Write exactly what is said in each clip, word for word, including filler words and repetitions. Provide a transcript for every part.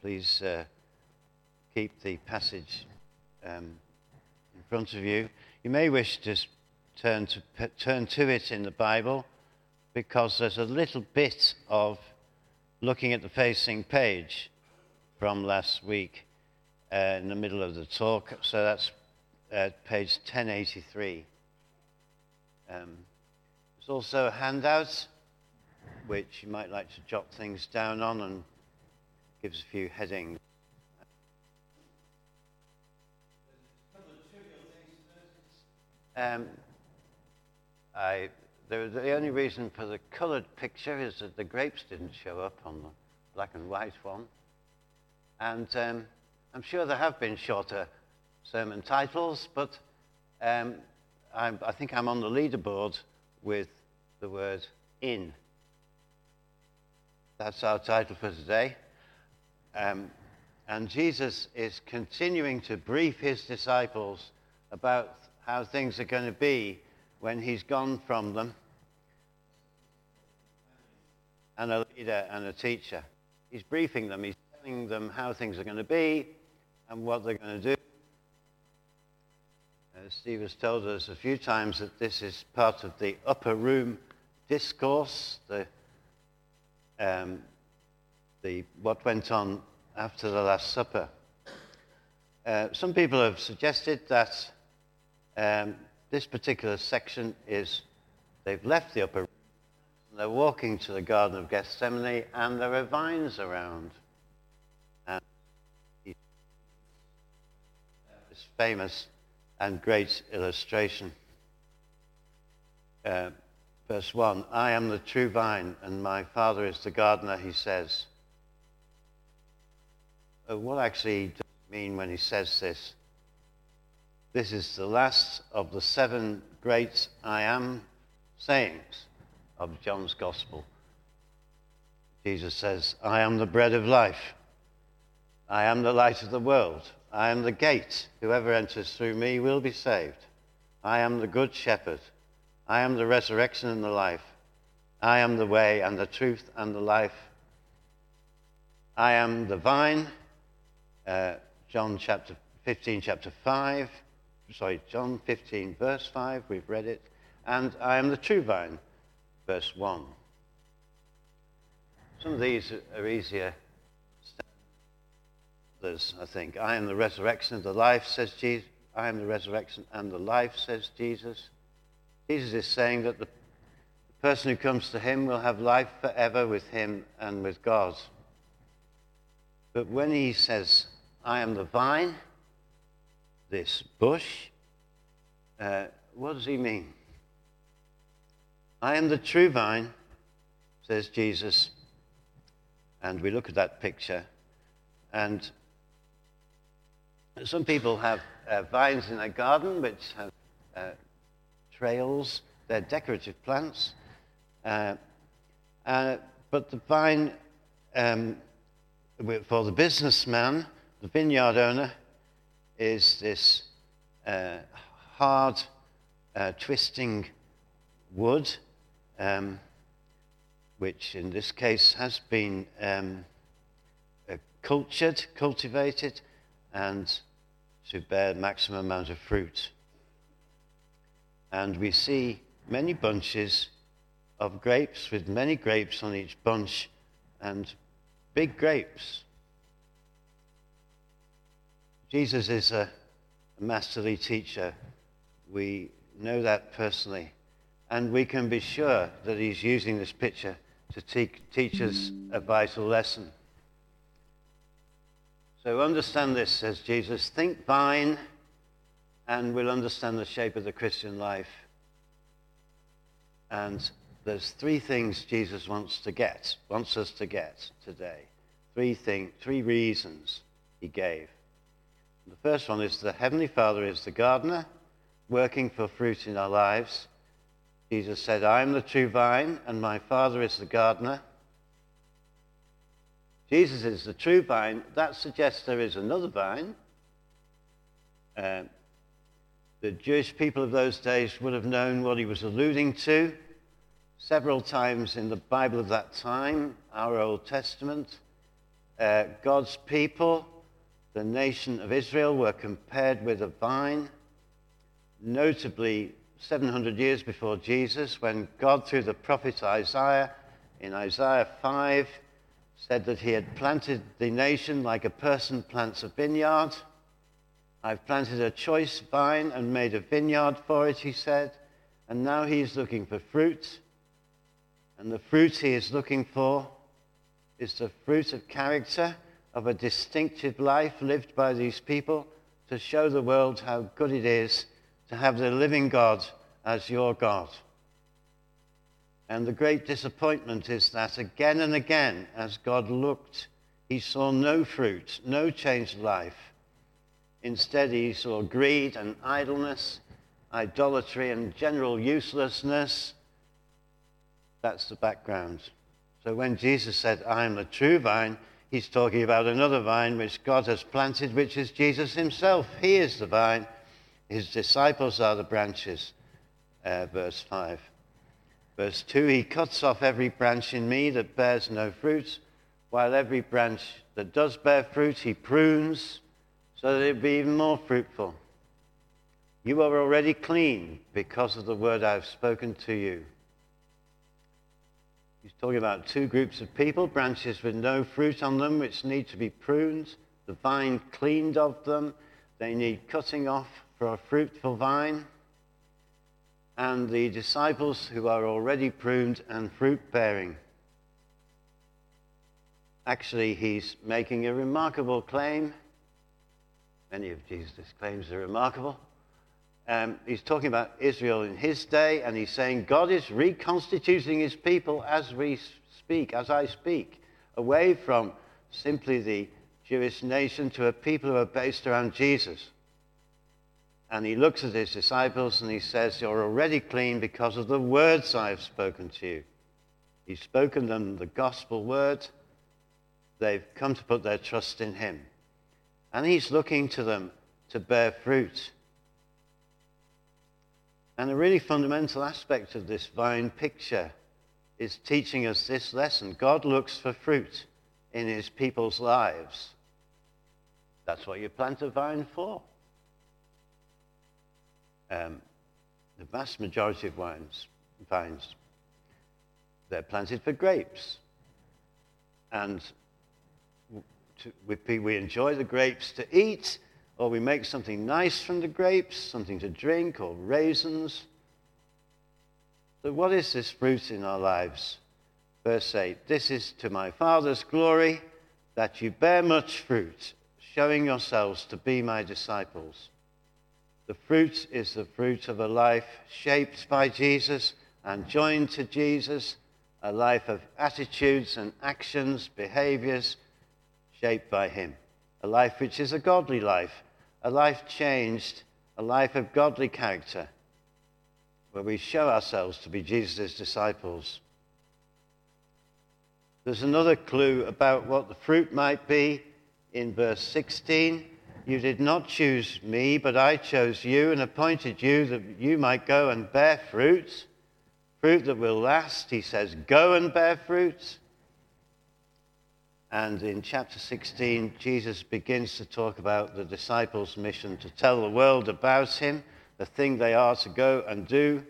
Please uh, keep the passage um, in front of you. You may wish to turn to turn to it in the Bible, because there's a little bit of looking at the facing page from last week uh, in the middle of the talk. So that's uh, page ten eighty-three. Um, there's also a handout which you might like to jot things down on, and gives a few headings. Um, I, the, the only reason for the coloured picture is that the grapes didn't show up on the black and white one. And um, I'm sure there have been shorter sermon titles, but um, I'm, I think I'm on the leaderboard with the word in. That's our title for today. Um, and Jesus is continuing to brief his disciples about how things are going to be when he's gone from them, and a leader and a teacher. He's briefing them. He's telling them how things are going to be and what they're going to do. Uh, Steve has told us a few times that this is part of the upper room discourse, the um, The, what went on after the Last Supper. Uh, some people have suggested that um, this particular section is, they've left the upper room, and they're walking to the Garden of Gethsemane, and there are vines around. And this famous and great illustration. Uh, verse one, I am the true vine, and my Father is the gardener, he says. What actually does it mean when he says this? This is the last of the seven great I am sayings of John's Gospel. Jesus says, I am the bread of life. I am the light of the world. I am the gate. Whoever enters through me will be saved. I am the good shepherd. I am the resurrection and the life. I am the way and the truth and the life. I am the vine. Uh, John chapter fifteen, chapter five, sorry, John fifteen, verse five, we've read it. And I am the true vine, verse one. Some of these are easier than others, I think. I am the resurrection and the life, says Jesus. I am the resurrection and the life, says Jesus. Jesus is saying that the, the person who comes to him will have life forever with him and with God. But when he says, I am the vine, this bush, uh, what does he mean? I am the true vine, says Jesus. And we look at that picture, and some people have uh, vines in their garden which have uh, trails. They're decorative plants. Uh, uh, but the vine, um, for the businessman, the vineyard owner, is this uh, hard, uh, twisting wood, um, which in this case has been um, uh, cultured, cultivated, and to bear maximum amount of fruit. And we see many bunches of grapes with many grapes on each bunch, and big grapes. Jesus is a, a masterly teacher. We know that personally. And we can be sure that he's using this picture to te- teach us a vital lesson. So understand this, says Jesus. Think vine, and we'll understand the shape of the Christian life. And there's three things Jesus wants to get, wants us to get today. Three thing, three reasons he gave. The first one is the Heavenly Father is the gardener, working for fruit in our lives. Jesus said, I am the true vine, and my Father is the gardener. Jesus is the true vine. That suggests there is another vine. Uh, the Jewish people of those days would have known what he was alluding to. Several times in the Bible of that time, our Old Testament, uh, God's people, the nation of Israel, were compared with a vine, notably seven hundred years before Jesus, when God, through the prophet Isaiah, in Isaiah five, said that he had planted the nation like a person plants a vineyard. I've planted a choice vine and made a vineyard for it, he said, and now he's looking for fruit. And the fruit he is looking for is the fruit of character, of a distinctive life lived by these people to show the world how good it is to have the living God as your God. And the great disappointment is that again and again, as God looked, he saw no fruit, no changed life. Instead, he saw greed and idleness, idolatry and general uselessness. That's the background. So when Jesus said, I am the true vine, he's talking about another vine which God has planted, which is Jesus himself. He is the vine. His disciples are the branches. Uh, verse five. Verse two, he cuts off every branch in me that bears no fruit, while every branch that does bear fruit he prunes, so that it be even more fruitful. You are already clean because of the word I've spoken to you. He's talking about two groups of people, branches with no fruit on them, which need to be pruned, the vine cleaned of them. They need cutting off for a fruitful vine. And the disciples who are already pruned and fruit-bearing. Actually, he's making a remarkable claim. Many of Jesus' claims are remarkable. Um, he's talking about Israel in his day, and he's saying God is reconstituting his people as we speak, as I speak, away from simply the Jewish nation to a people who are based around Jesus. And he looks at his disciples and he says, you're already clean because of the words I have spoken to you. He's spoken them the gospel word. They've come to put their trust in him. And he's looking to them to bear fruit. And a really fundamental aspect of this vine picture is teaching us this lesson. God looks for fruit in his people's lives. That's what you plant a vine for. Um, the vast majority of wines, vines, they're planted for grapes. And to, we, we enjoy the grapes to eat, or we make something nice from the grapes, something to drink, or raisins. So what is this fruit in our lives? Verse eight, this is to my Father's glory, that you bear much fruit, showing yourselves to be my disciples. The fruit is the fruit of a life shaped by Jesus and joined to Jesus, a life of attitudes and actions, behaviors shaped by him, a life which is a godly life, a life changed, a life of godly character, where we show ourselves to be Jesus' disciples. There's another clue about what the fruit might be in verse sixteen. You did not choose me, but I chose you and appointed you that you might go and bear fruit, fruit that will last. He says, go and bear fruit. And in chapter sixteen, Jesus begins to talk about the disciples' mission to tell the world about him, the thing they are to go and do.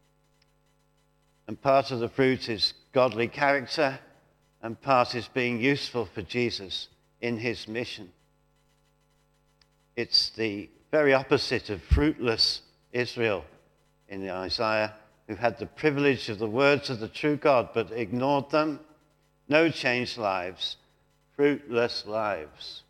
And part of the fruit is godly character, and part is being useful for Jesus in his mission. It's the very opposite of fruitless Israel in Isaiah, who had the privilege of the words of the true God but ignored them. No changed lives, fruitless lives.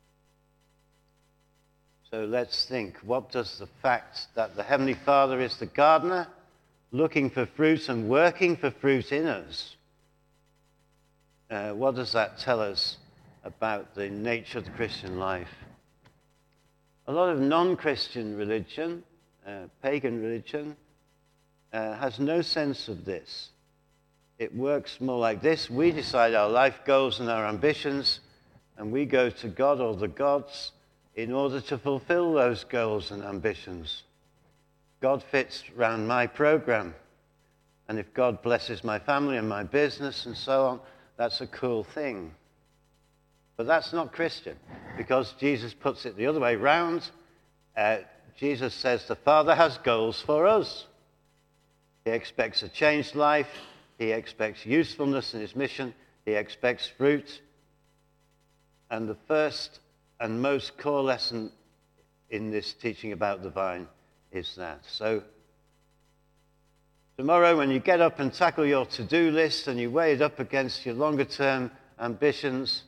So let's think, what does the fact that the Heavenly Father is the gardener, looking for fruit and working for fruit in us, uh, what does that tell us about the nature of the Christian life? A lot of non-Christian religion, uh, pagan religion, uh, has no sense of this. It works more like this. We decide our life goals and our ambitions, and we go to God or the gods in order to fulfill those goals and ambitions. God fits around my program. And if God blesses my family and my business and so on, that's a cool thing. But that's not Christian, because Jesus puts it the other way round. Uh, Jesus says the Father has goals for us. He expects a changed life. He expects usefulness in his mission. He expects fruit. And the first and most core lesson in this teaching about the vine is that. So tomorrow when you get up and tackle your to-do list and you weigh it up against your longer-term ambitions,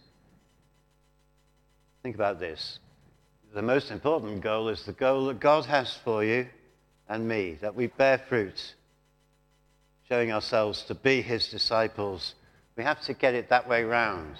think about this. The most important goal is the goal that God has for you and me, that we bear fruit, showing ourselves to be his disciples. We have to get it that way round.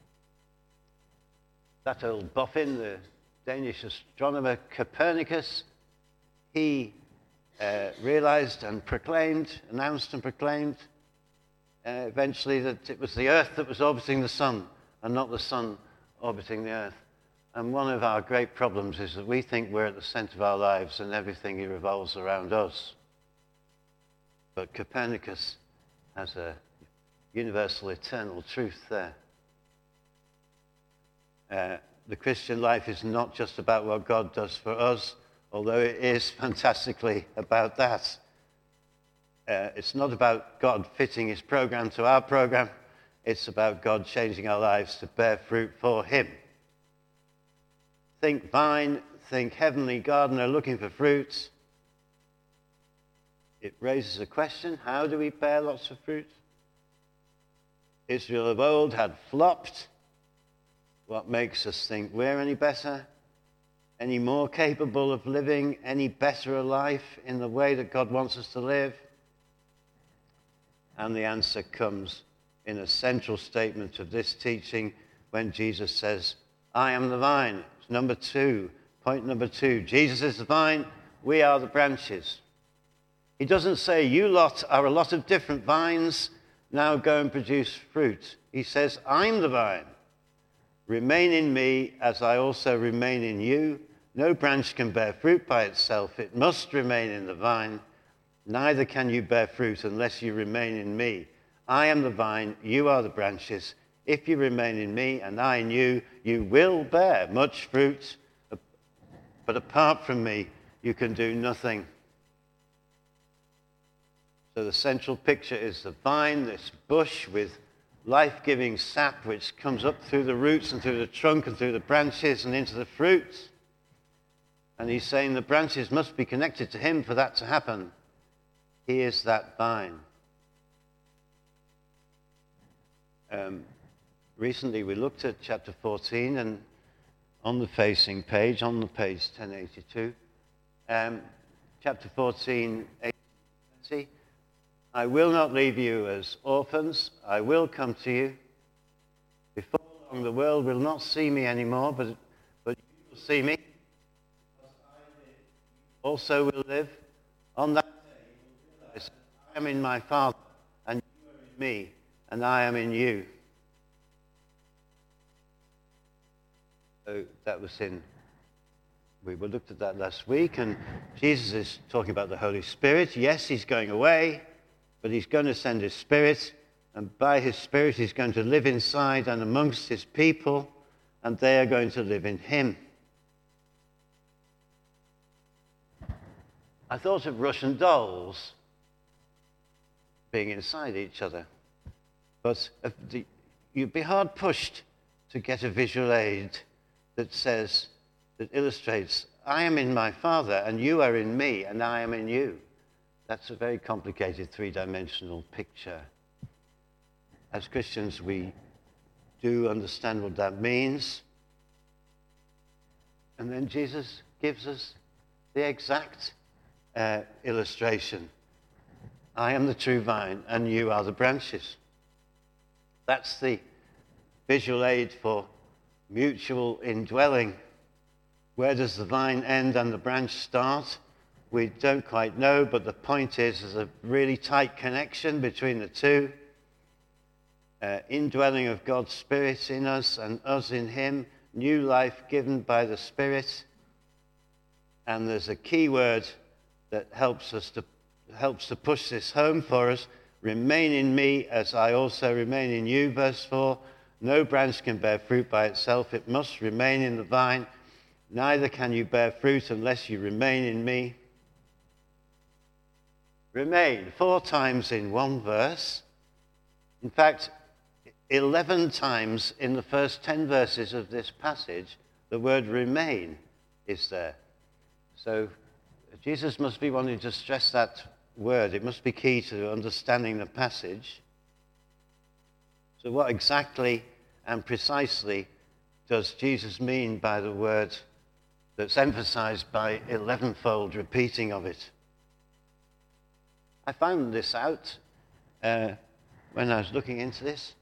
That old boffin, the Danish astronomer Copernicus, he uh, realized and proclaimed, announced and proclaimed uh, eventually that it was the Earth that was orbiting the sun and not the sun orbiting the Earth. And one of our great problems is that we think we're at the center of our lives and everything revolves around us. But Copernicus has a universal, eternal truth there. Uh, the Christian life is not just about what God does for us, although it is fantastically about that. Uh, it's not about God fitting his program to our program. It's about God changing our lives to bear fruit for him. Think vine, think heavenly gardener looking for fruits. It raises a question: how do we bear lots of fruit? Israel of old had flopped. What makes us think we're any better, any more capable of living any better a life in the way that God wants us to live? And the answer comes in a central statement of this teaching when Jesus says, I am the vine. It's number two, point number two. Jesus is the vine, we are the branches. He doesn't say, you lot are a lot of different vines, now go and produce fruit. He says, I'm the vine. Remain in me as I also remain in you. No branch can bear fruit by itself. It must remain in the vine. Neither can you bear fruit unless you remain in me. I am the vine, you are the branches. If you remain in me and I in you, you will bear much fruit. But apart from me, you can do nothing. So the central picture is the vine, this bush with life-giving sap which comes up through the roots and through the trunk and through the branches and into the fruit. And he's saying the branches must be connected to him for that to happen. He is that vine. Um, recently we looked at chapter fourteen, and on the facing page, on the page ten eighty-two, um, chapter fourteen, eighty, I will not leave you as orphans. I will come to you. Before long, the world will not see me anymore, but, but you will see me. Because I live, you also will live. On that day, you will realize that I am in my Father, and you are in me, and I am in you. So that was in, we looked at that last week, and Jesus is talking about the Holy Spirit. Yes, he's going away, but he's going to send his Spirit, and by his Spirit he's going to live inside and amongst his people, and they are going to live in him. I thought of Russian dolls being inside each other, but you'd be hard pushed to get a visual aid that says, that illustrates, I am in my Father, and you are in me, and I am in you. That's a very complicated three-dimensional picture. As Christians, we do understand what that means. And then Jesus gives us the exact uh, illustration. I am the true vine, and you are the branches. That's the visual aid for mutual indwelling. Where does the vine end and the branch start? We don't quite know, but the point is there's a really tight connection between the two. Uh, indwelling of God's Spirit in us and us in him. New life given by the Spirit. And there's a key word that helps us to helps to push this home for us. Remain in me as I also remain in you, verse four. No branch can bear fruit by itself. It must remain in the vine. Neither can you bear fruit unless you remain in me. Remain, four times in one verse. In fact, eleven times in the first ten verses of this passage, the word remain is there. So Jesus must be wanting to stress that word. It must be key to understanding the passage. So what exactly and precisely does Jesus mean by the word that's emphasized by elevenfold repeating of it? I found this out uh, when I was looking into this.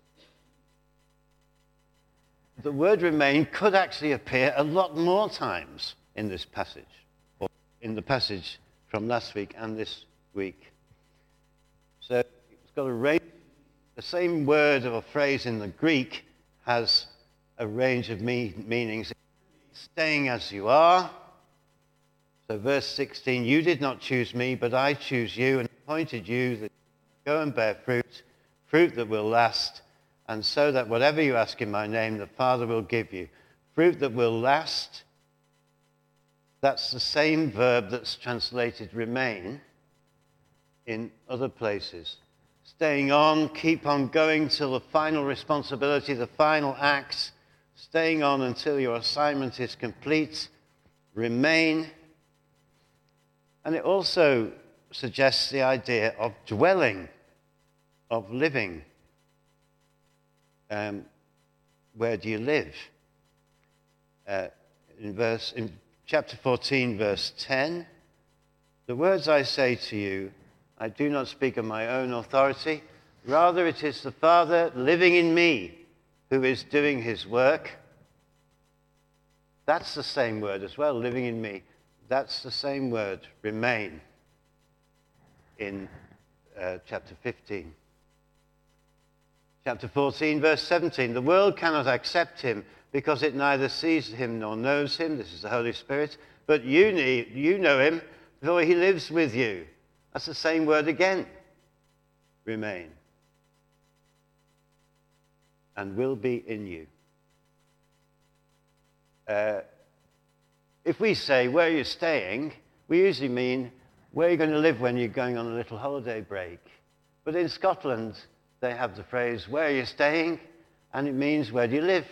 The word remain could actually appear a lot more times in this passage, or in the passage from last week and this week. So it's got a range. The same word or phrase in the Greek has a range of me- meanings. Staying as you are. So verse sixteen, you did not choose me, but I choose you and appointed you that you go and bear fruit, fruit that will last, and so that whatever you ask in my name, the Father will give you. Fruit that will last, that's the same verb that's translated remain in other places. Staying on, keep on going till the final responsibility, the final acts. Staying on until your assignment is complete. Remain. And it also suggests the idea of dwelling, of living. Um, where do you live? Uh, in verse, in chapter fourteen, verse ten, the words I say to you, I do not speak of my own authority. Rather, it is the Father living in me who is doing his work. That's the same word as well, living in me. That's the same word, remain, in uh, chapter fifteen. Chapter fourteen, verse seventeen. The world cannot accept him because it neither sees him nor knows him. This is the Holy Spirit. But you, need, you know him, for he lives with you. That's the same word again. Remain. And will be in you. Uh, if we say, where are you staying? We usually mean, where are you going to live when you're going on a little holiday break? But in Scotland, they have the phrase, where are you staying? And it means, where do you live?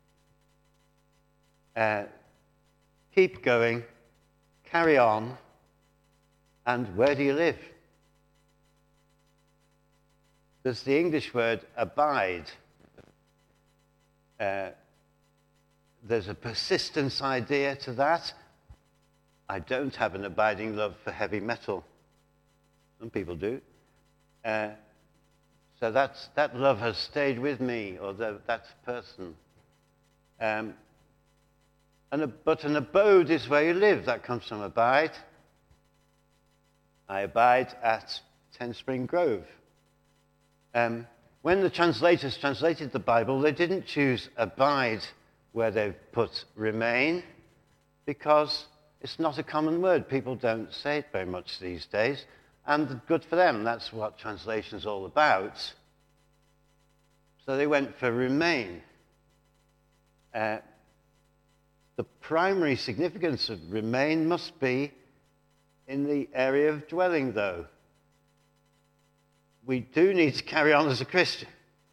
Uh, keep going, carry on, and where do you live? There's the English word abide. Uh, there's a persistence idea to that. I don't have an abiding love for heavy metal. Some people do. Uh, so that's, that love has stayed with me, or the, that person. Um, and a, but an abode is where you live. That comes from abide. I abide at Ten Spring Grove. Um, when the translators translated the Bible, they didn't choose abide where they've put remain, because it's not a common word. People don't say it very much these days. And good for them. That's what translation is all about. So they went for remain. Uh, the primary significance of remain must be in the area of dwelling, though. We do need to carry on as a Christian.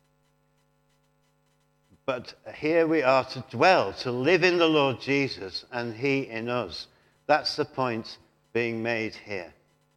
But here we are to dwell, to live in the Lord Jesus and he in us. That's the point being made here.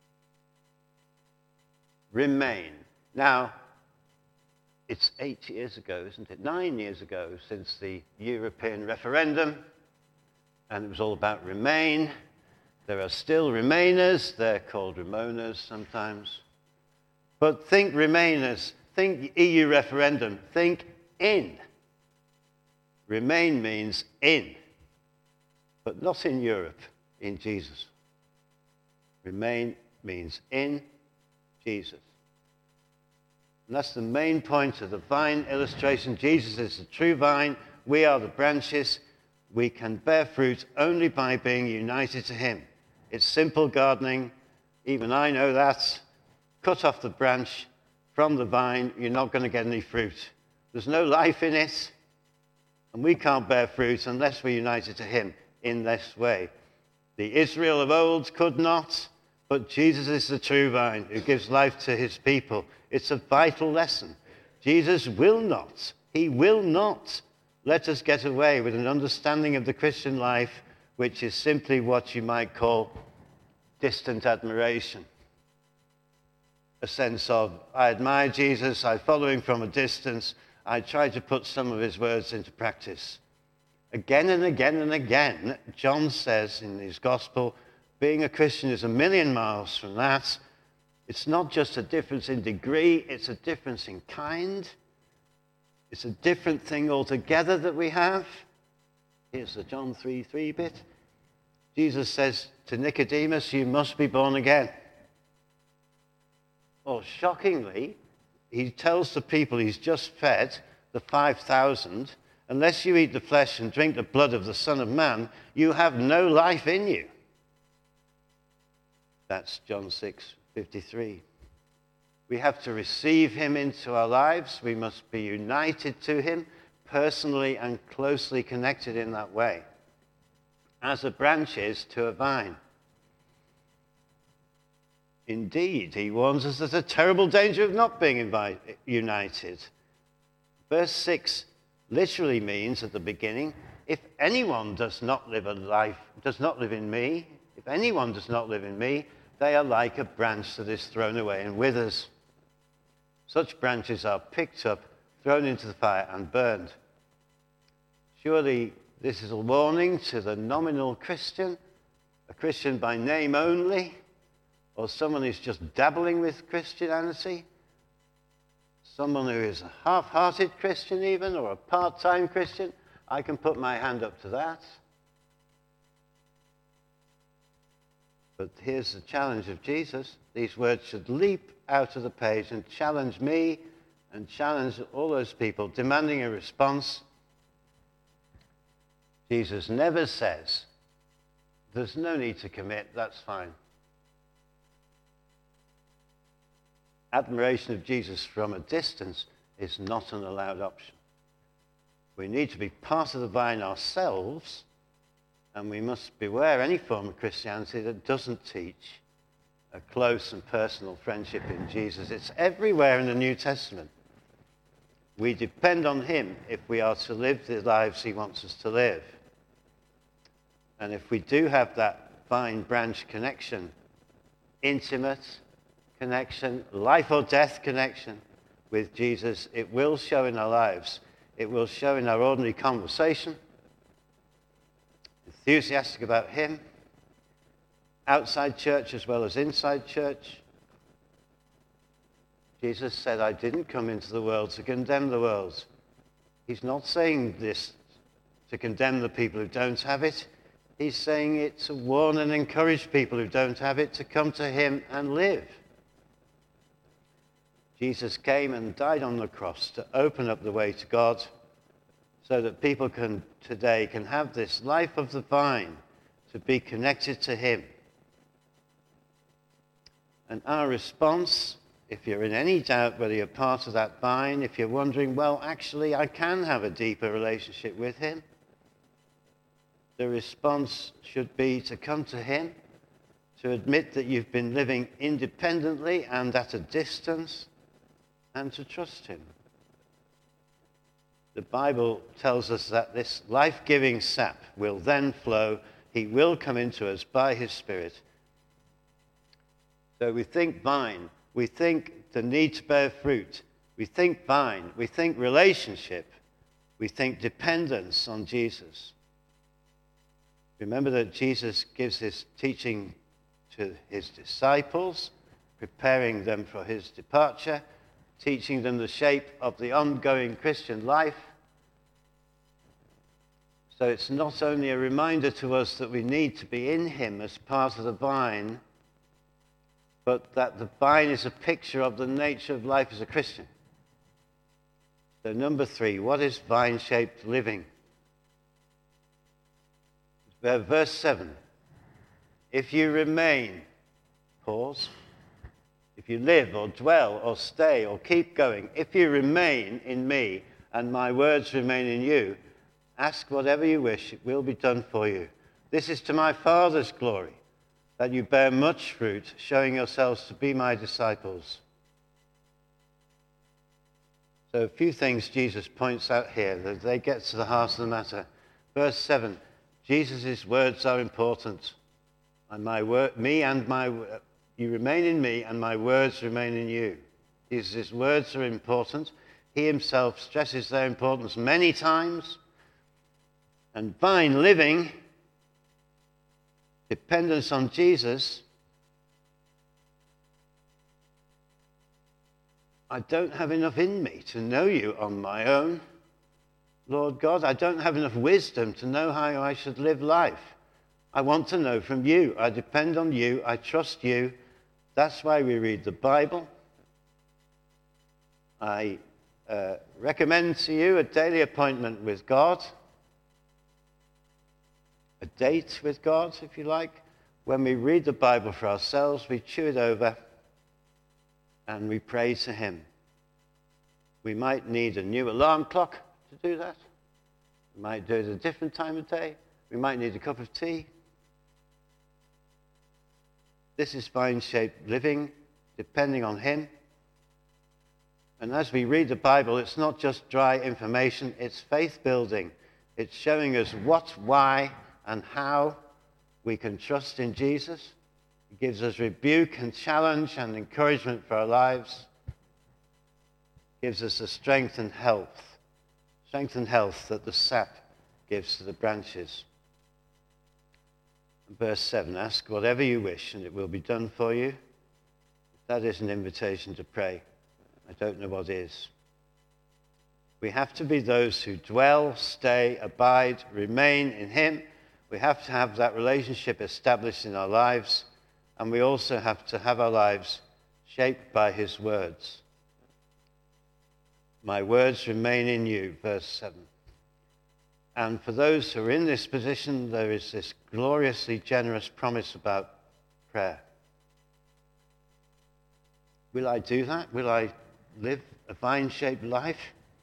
Remain. Now, it's eight years ago, isn't it? Nine years ago since the European referendum, and it was all about remain. There are still Remainers. They're called Remoaners sometimes. But think Remainers. Think E U referendum. Think in. Remain means in, but not in Europe, in Jesus. Remain means in Jesus. And that's the main point of the vine illustration. Jesus is the true vine. We are the branches. We can bear fruit only by being united to him. It's simple gardening. Even I know that. Cut off the branch from the vine, you're not going to get any fruit. There's no life in it, and we can't bear fruit unless we're united to him in this way. The Israel of old could not, but Jesus is the true vine who gives life to his people. It's a vital lesson. Jesus will not, he will not let us get away with an understanding of the Christian life which is simply what you might call distant admiration. A sense of, I admire Jesus, I follow him from a distance, I try to put some of his words into practice. Again and again and again, John says in his gospel, being a Christian is a million miles from that. It's not just a difference in degree, it's a difference in kind. It's a different thing altogether that we have. Here's the John three three bit. Jesus says to Nicodemus, you must be born again. Well, shockingly, he tells the people he's just fed, the five thousand, unless you eat the flesh and drink the blood of the Son of Man, you have no life in you. That's John six fifty-three. We have to receive him into our lives. We must be united to him, personally and closely connected in that way, as a branch is to a vine. Indeed, he warns us there's a terrible danger of not being invited, united. Verse six literally means at the beginning, if anyone does not live a life, does not live in me, if anyone does not live in me, they are like a branch that is thrown away and withers. Such branches are picked up, thrown into the fire, and burned. Surely this is a warning to the nominal Christian, a Christian by name only, or someone who's just dabbling with Christianity, someone who is a half-hearted Christian even, or a part-time Christian. I can put my hand up to that. But here's the challenge of Jesus. These words should leap out of the page and challenge me and challenge all those people demanding a response. Jesus never says, there's no need to commit, that's fine. Admiration of Jesus from a distance is not an allowed option. We need to be part of the vine ourselves, and we must beware any form of Christianity that doesn't teach a close and personal friendship in Jesus. It's everywhere in the New Testament. We depend on him if we are to live the lives he wants us to live. And if we do have that vine-branch connection, intimate connection, life or death connection with Jesus, it will show in our lives. It will show in our ordinary conversation, enthusiastic about him, outside church as well as inside church. Jesus said, I didn't come into the world to condemn the world. He's not saying this to condemn the people who don't have it. He's saying it to warn and encourage people who don't have it to come to him and live. Jesus came and died on the cross to open up the way to God so that people can today can have this life of the vine, to be connected to him. And our response, if you're in any doubt whether you're part of that vine, if you're wondering, well, actually, I can have a deeper relationship with him, the response should be to come to him, to admit that you've been living independently and at a distance, and to trust him. The Bible tells us that this life-giving sap will then flow. He will come into us by his Spirit. So we think vine, we think the need to bear fruit, we think vine, we think relationship, we think dependence on Jesus. Remember that Jesus gives his teaching to his disciples, preparing them for his departure, teaching them the shape of the ongoing Christian life. So it's not only a reminder to us that we need to be in him as part of the vine, but that the vine is a picture of the nature of life as a Christian. So number three, what is vine-shaped living? Verse seven, if you remain, pause, if you live or dwell or stay or keep going, if you remain in me and my words remain in you, ask whatever you wish, it will be done for you. This is to my Father's glory, that you bear much fruit, showing yourselves to be my disciples. So a few things Jesus points out here, that they get to the heart of the matter. Verse seven, Jesus' words are important. And my word, me and my, you remain in me, and my words remain in you. Jesus' words are important. He himself stresses their importance many times. And vine living, dependence on Jesus. I don't have enough in me to know you on my own. Lord God, I don't have enough wisdom to know how I should live life. I want to know from you. I depend on you. I trust you. That's why we read the Bible. I uh, recommend to you a daily appointment with God, a date with God, if you like. When we read the Bible for ourselves, we chew it over and we pray to him. We might need a new alarm clock to do that. We might do it at a different time of day. We might need a cup of tea. This is vine-shaped living, depending on him. And as we read the Bible, it's not just dry information, it's faith-building. It's showing us what, why, and how we can trust in Jesus. It gives us rebuke and challenge and encouragement for our lives. It gives us the strength and health, strength and health that the sap gives to the branches. Verse seven, ask whatever you wish and it will be done for you. If that is an invitation to pray, I don't know what is. We have to be those who dwell, stay, abide, remain in him. We have to have that relationship established in our lives, and we also have to have our lives shaped by his words. My words remain in you, verse seven. And for those who are in this position, there is this gloriously generous promise about prayer. Will I do that? Will I live a vine-shaped life?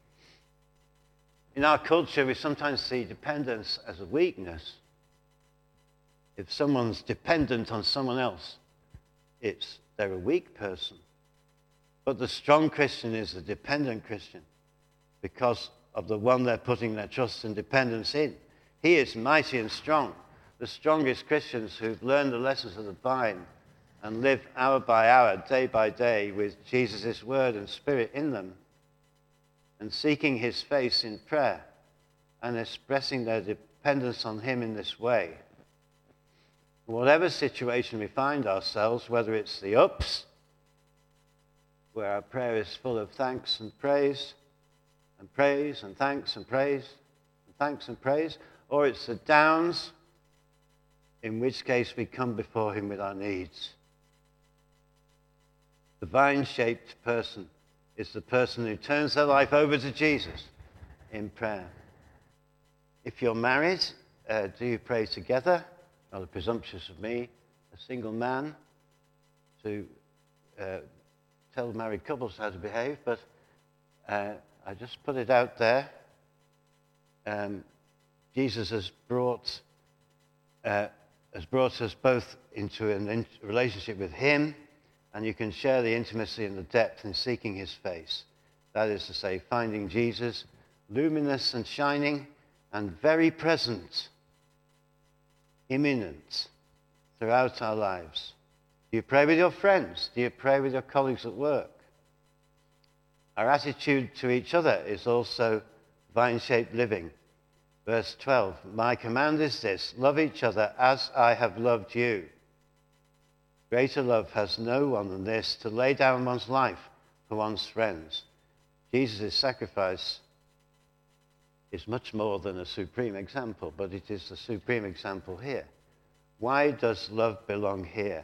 In our culture, we sometimes see dependence as a weakness. If someone's dependent on someone else, it's they're a weak person. But the strong Christian is a dependent Christian because of the one they're putting their trust and dependence in. He is mighty and strong. The strongest Christians who've learned the lessons of the vine and live hour by hour, day by day with Jesus' word and spirit in them and seeking his face in prayer and expressing their dependence on him in this way. Whatever situation we find ourselves, whether it's the ups, where our prayer is full of thanks and praise, and praise and thanks and praise, and thanks and praise, or it's the downs, in which case we come before him with our needs. The vine-shaped person is the person who turns their life over to Jesus in prayer. If you're married, uh, do you pray together? Rather presumptuous of me, a single man, to uh, tell married couples how to behave, but uh, I just put it out there. Um, Jesus has brought uh, has brought us both into a in- relationship with him, and you can share the intimacy and the depth in seeking his face. That is to say, finding Jesus luminous and shining and very present, imminent throughout our lives. Do you pray with your friends? Do you pray with your colleagues at work? Our attitude to each other is also vine-shaped living. Verse twelve, my command is this, love each other as I have loved you. Greater love has no one than this, to lay down one's life for one's friends. Jesus' sacrifice is much more than a supreme example, but it is the supreme example here. Why does love belong here?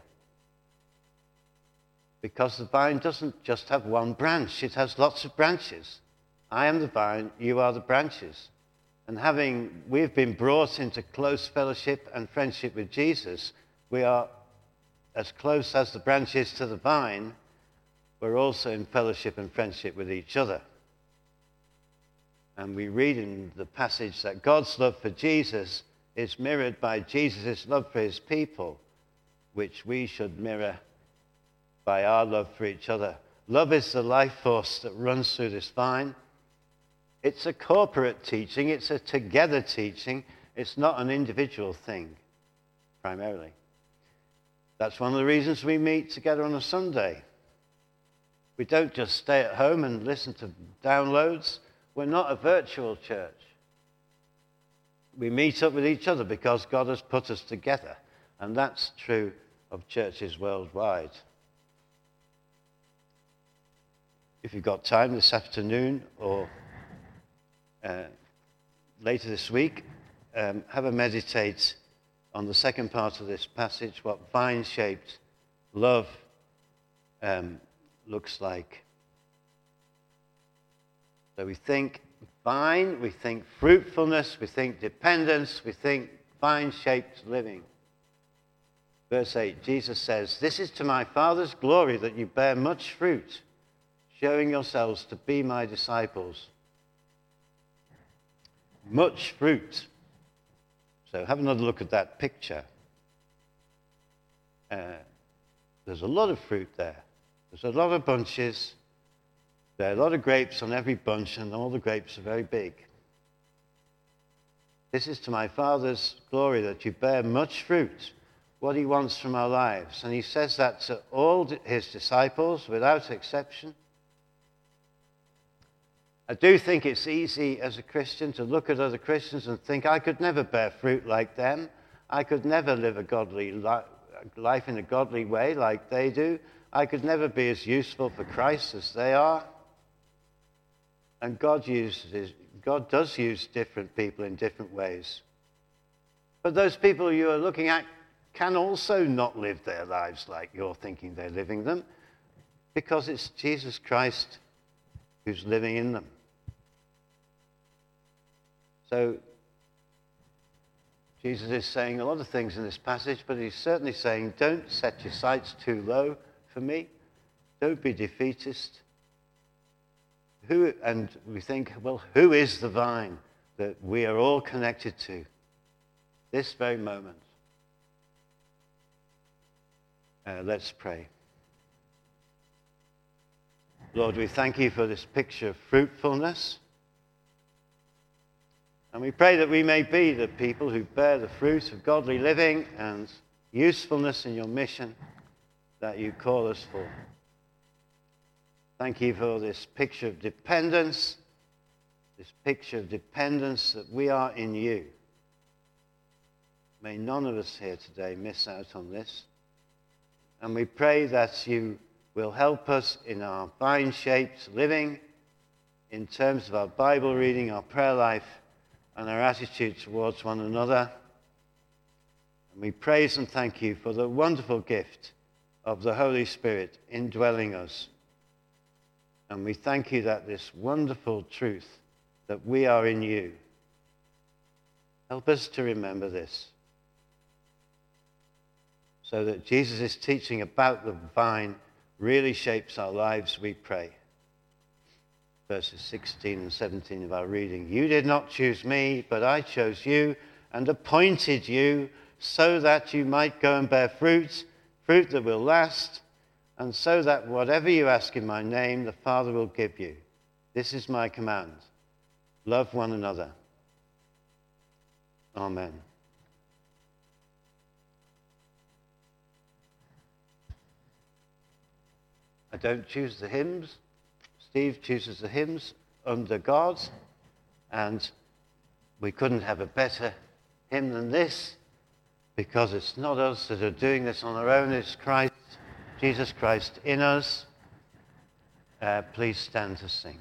Because the vine doesn't just have one branch, it has lots of branches. I am the vine, you are the branches. And having, we've been brought into close fellowship and friendship with Jesus, we are as close as the branches to the vine, we're also in fellowship and friendship with each other. And we read in the passage that God's love for Jesus is mirrored by Jesus' love for his people, which we should mirror by our love for each other. Love is the life force that runs through this vine. It's a corporate teaching. It's a together teaching. It's not an individual thing, primarily. That's one of the reasons we meet together on a Sunday. We don't just stay at home and listen to downloads. We're not a virtual church. We meet up with each other because God has put us together. And that's true of churches worldwide. If you've got time this afternoon or uh, later this week, um, have a meditate on the second part of this passage, what vine-shaped love um, looks like. So we think vine, we think fruitfulness, we think dependence, we think vine-shaped living. Verse eight, Jesus says, "This is to my Father's glory that you bear much fruit, showing yourselves to be my disciples." Much fruit. So have another look at that picture. Uh, there's a lot of fruit there. There's a lot of bunches. There are a lot of grapes on every bunch, and all the grapes are very big. This is to my Father's glory that you bear much fruit, what he wants from our lives. And he says that to all his disciples without exception. I do think it's easy as a Christian to look at other Christians and think, I could never bear fruit like them. I could never live a godly li- life in a godly way like they do. I could never be as useful for Christ as they are. And God uses, God does use different people in different ways. But those people you are looking at can also not live their lives like you're thinking they're living them, because it's Jesus Christ who's living in them. So Jesus is saying a lot of things in this passage, but he's certainly saying, don't set your sights too low for me. Don't be defeatist. Who, and we think, well, who is the vine that we are all connected to this very moment? Uh, let's pray. Lord, we thank you for this picture of fruitfulness. And we pray that we may be the people who bear the fruit of godly living and usefulness in your mission that you call us for. Thank you for this picture of dependence, this picture of dependence that we are in you. May none of us here today miss out on this. And we pray that you will help us in our vine-shaped living, in terms of our Bible reading, our prayer life, and our attitude towards one another. And we praise and thank you for the wonderful gift of the Holy Spirit indwelling us. And we thank you that this wonderful truth that we are in you, help us to remember this, so that Jesus' teaching about the vine really shapes our lives, we pray. Verses sixteen and seventeen of our reading. You did not choose me, but I chose you and appointed you so that you might go and bear fruit, fruit that will last, and so that whatever you ask in my name, the Father will give you. This is my command. Love one another. Amen. I don't choose the hymns. Steve chooses the hymns under God, and we couldn't have a better hymn than this, because it's not us that are doing this on our own, it's Christ, Jesus Christ in us. Uh, please stand to sing.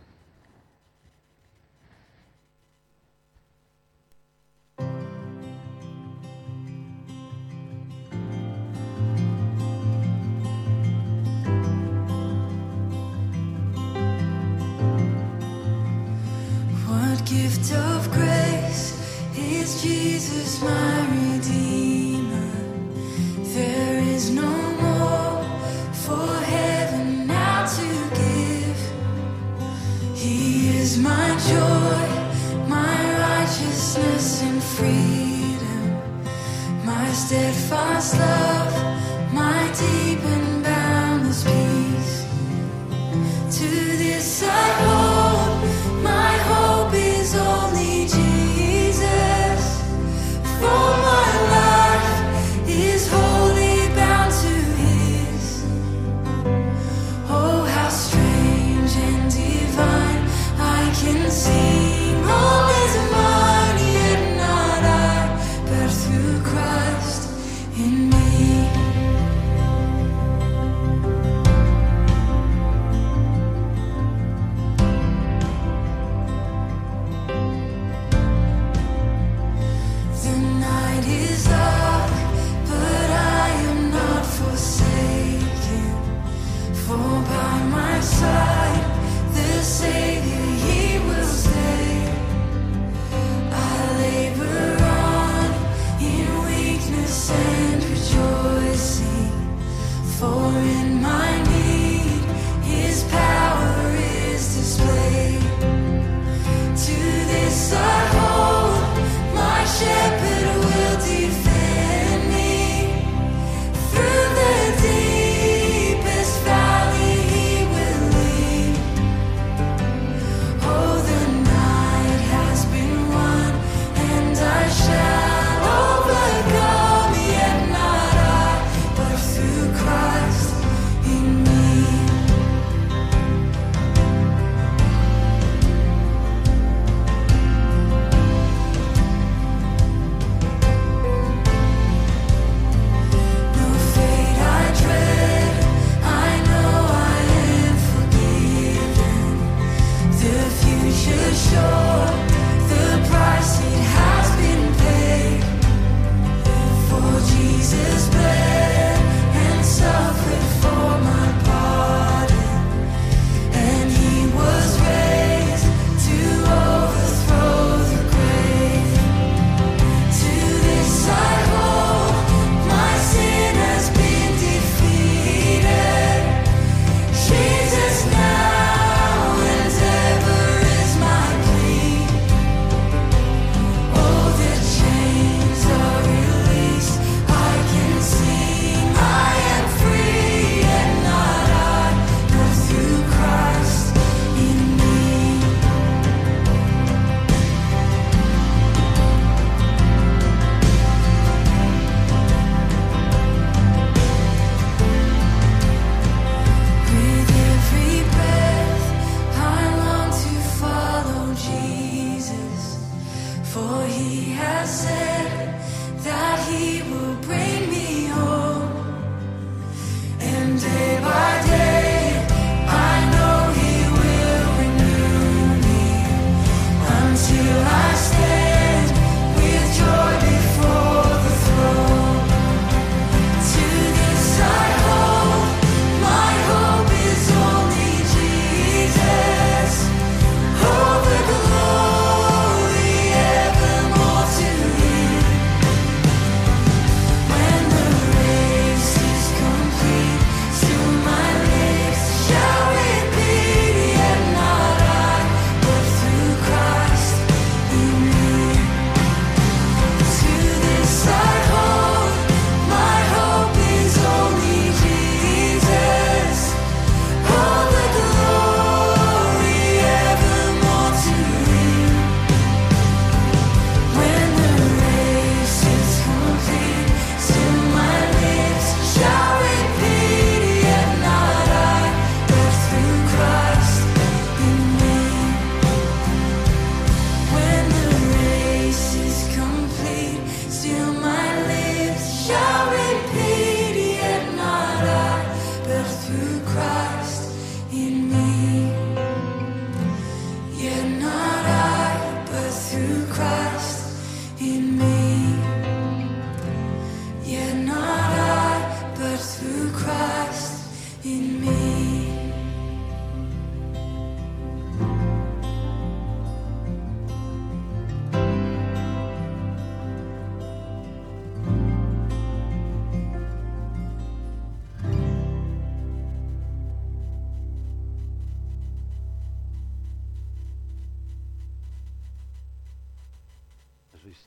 Gift of grace is Jesus my Redeemer. There is no more for heaven now to give. rise in freedom. My steadfast love, my deep and boundless peace. To this I hold, my hope is only Jesus. For my life is wholly bound to His. Oh, how strange and divine, I can sing all is mine, yet not I, but through Christ in me. The night is dark, but I am not forsaken. For by my side, the Savior, He will stay. I labor on in weakness and rejoicing. For in my need, His power is displayed. To this I hold, my shepherd will defend me. Through the deepest valley He will lead. Oh, the night has been won, and I shall overcome, yet not I, but through Christ in me.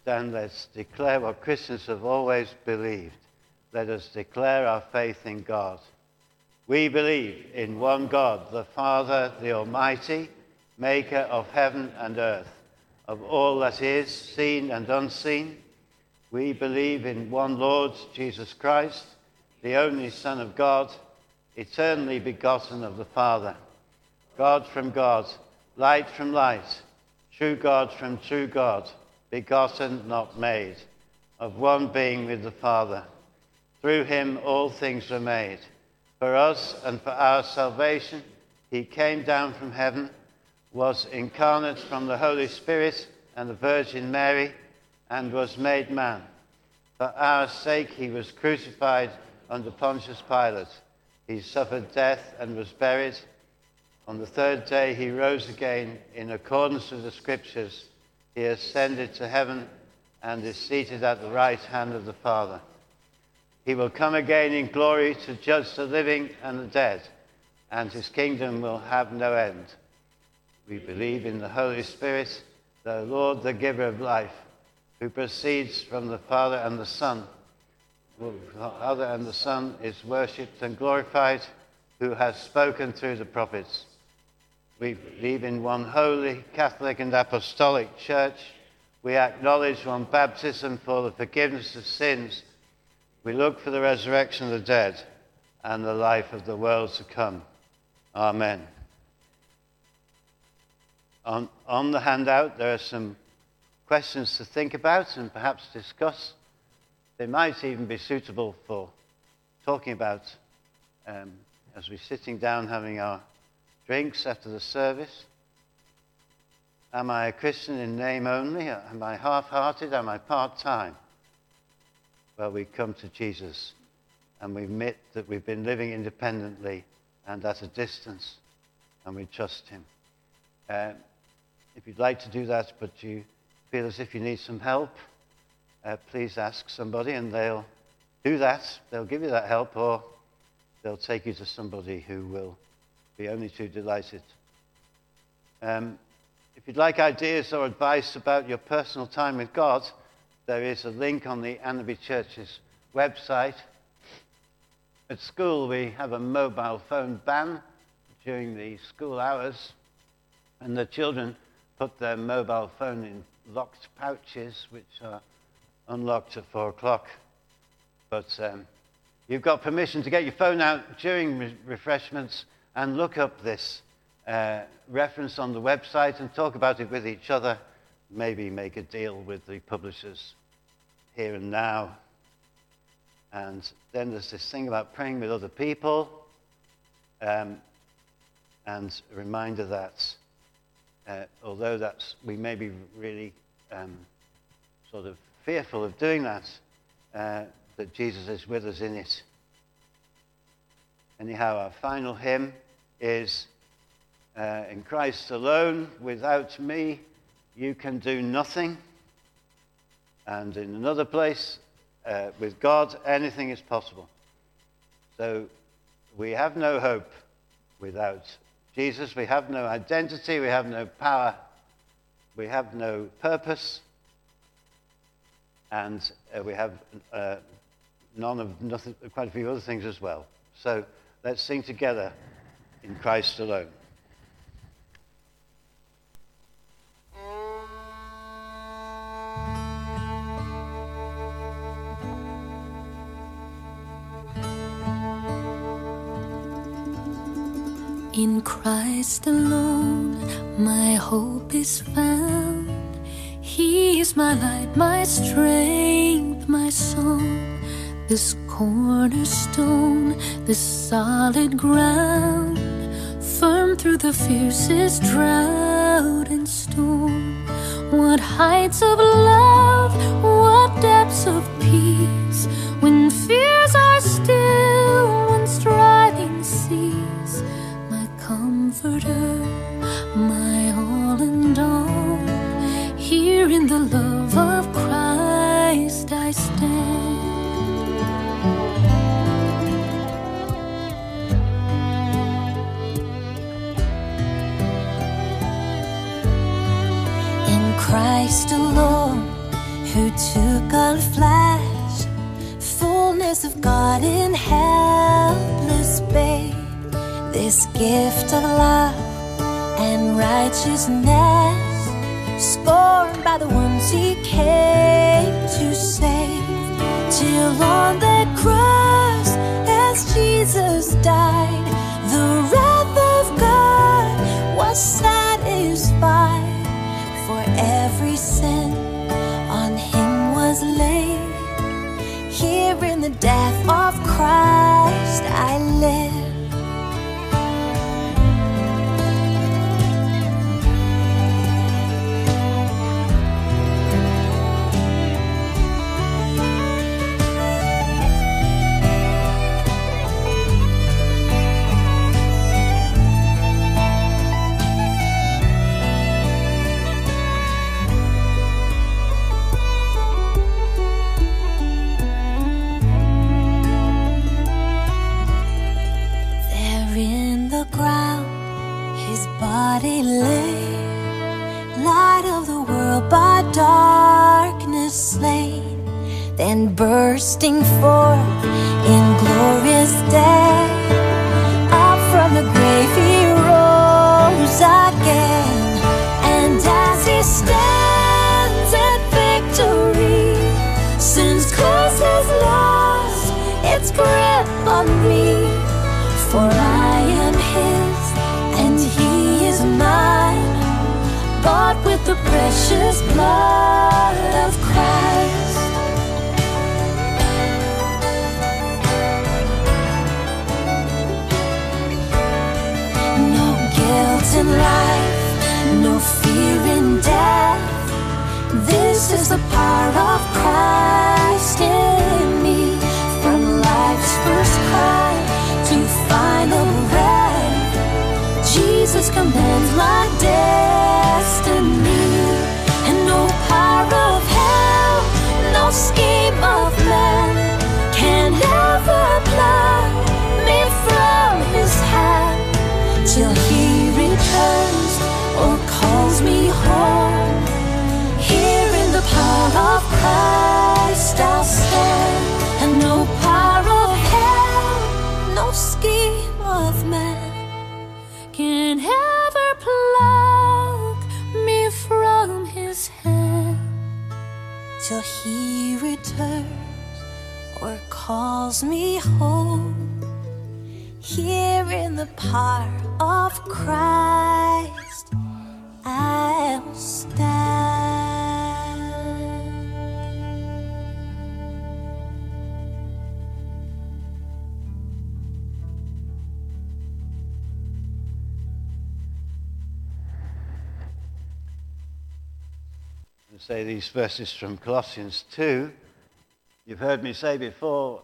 then let's declare what Christians have always believed. Let us declare our faith in God. We believe in one God, the Father, the Almighty, maker of heaven and earth, of all that is, seen and unseen. We believe in one Lord, Jesus Christ, the only Son of God, eternally begotten of the Father, God from God, light from light, true God from true God, begotten, not made, of one being with the Father. Through him all things were made. For us and for our salvation, he came down from heaven, was incarnate from the Holy Spirit and the Virgin Mary, and was made man. For our sake he was crucified under Pontius Pilate. He suffered death and was buried. On the third day he rose again in accordance with the Scriptures. He ascended to heaven and is seated at the right hand of the Father. He will come again in glory to judge the living and the dead, and his kingdom will have no end. We believe in the Holy Spirit, the Lord, the giver of life, who proceeds from the Father and the Son. The Father and the Son is worshipped and glorified, who has spoken through the prophets. We believe in one holy, Catholic and Apostolic Church. We acknowledge one baptism for the forgiveness of sins. We look for the resurrection of the dead and the life of the world to come. Amen. On, on the handout, there are some questions to think about and perhaps discuss. They might even be suitable for talking about um, as we're sitting down having our drinks after the service. Am I a Christian in name only? Am I half-hearted? Am I part-time? Well, we come to Jesus and we admit that we've been living independently and at a distance, and we trust him. Uh, if you'd like to do that, but you feel as if you need some help, uh, please ask somebody and they'll do that. They'll give you that help, or they'll take you to somebody who will be only too delighted. Um, if you'd like ideas or advice about your personal time with God, there is a link on the Annaby Church's website. At school, we have a mobile phone ban during the school hours, and the children put their mobile phone in locked pouches, which are unlocked at four o'clock. But um, you've got permission to get your phone out during re- refreshments and look up this uh, reference on the website and talk about it with each other. Maybe make a deal with the publishers here and now. And then there's this thing about praying with other people, um, and a reminder that uh, although that's we may be really um, sort of fearful of doing that, uh, that Jesus is with us in it. Anyhow, our final hymn is uh, in Christ alone, without me, you can do nothing. And in another place, uh, with God, anything is possible. So we have no hope without Jesus. We have no identity. We have no power. We have no purpose. And uh, we have uh, none of nothing, quite a few other things as well. So let's sing together in Christ alone. In Christ alone, my hope is found. He is my light, my strength, my song. This cornerstone, this solid ground, firm through the fiercest drought and storm. What heights of love, what depths of peace, when fears are still, when striving cease. Comforter, my all and all, here in the love of Christ I stand. In Christ alone, who twinkle flash, fullness of God in helpless babe. This gift of love and righteousness, scorned by the ones he came to save. Till on that cross, as Jesus died, the wrath of God was satisfied. For every sin on him was laid. Here in the death of Christ I live. Then bursting forth in glorious day, up from the grave he rose again. And as he stands at victory, sin's curse has lost its grip on me. For I am his and he is mine, bought with the precious blood of Christ. In life, no fear in death. This is the power of Christ in me. From life's first cry to final breath, Jesus commands my destiny. And no power of hell, no scheme of man can ever pluck me from his hand till he returns or calls me home. Here in the power of Christ I'll stand. And no power of hell, no scheme of man can ever pluck me from his hand till he returns or calls me home. Here in the power of Christ I'll stand. And say these verses from Colossians two. You've heard me say before,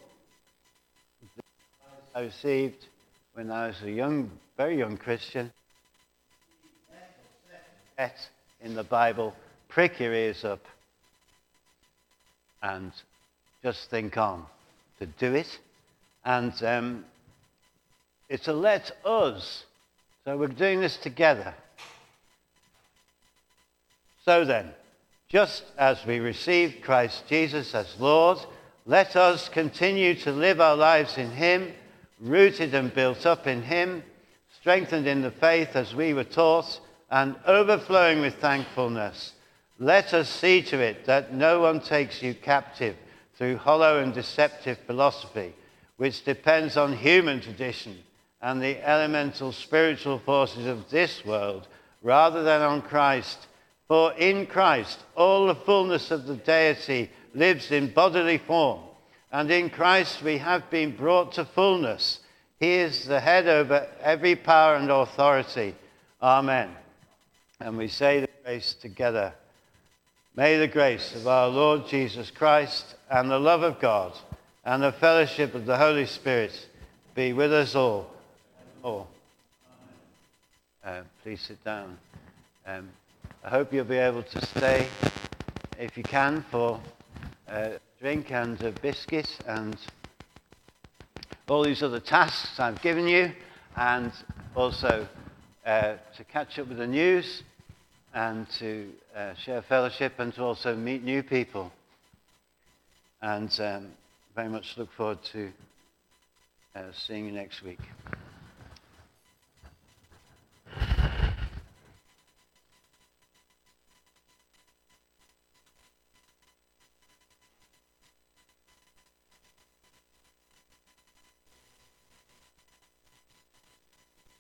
I received when I was a young, very young Christian. In the Bible, prick your ears up and just think on to do it. And um, it's a let us. So we're doing this together. So then, just as we received Christ Jesus as Lord, let us continue to live our lives in him, rooted and built up in him, strengthened in the faith as we were taught, and overflowing with thankfulness. Let us see to it that no one takes you captive through hollow and deceptive philosophy, which depends on human tradition and the elemental spiritual forces of this world, rather than on Christ. For in Christ all the fullness of the deity lives in bodily form, and in Christ we have been brought to fullness. He is the head over every power and authority. Amen. And we say the grace together. May the grace of our Lord Jesus Christ and the love of God and the fellowship of the Holy Spirit be with us all. all. Uh, please sit down. Um, I hope you'll be able to stay, if you can, for a drink and a biscuit and all these other tasks I've given you, and also uh, to catch up with the news and to uh, share fellowship and to also meet new people. and um, very much look forward to uh, seeing you next week.